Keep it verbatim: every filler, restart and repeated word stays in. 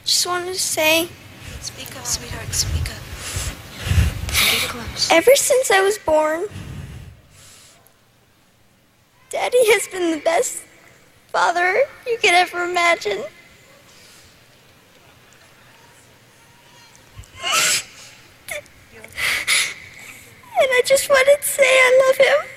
Just wanted to say, Speak up, sweetheart, speak up. Get close. ever since I was born, Daddy has been the best father you could ever imagine. And I just wanted to say I love him.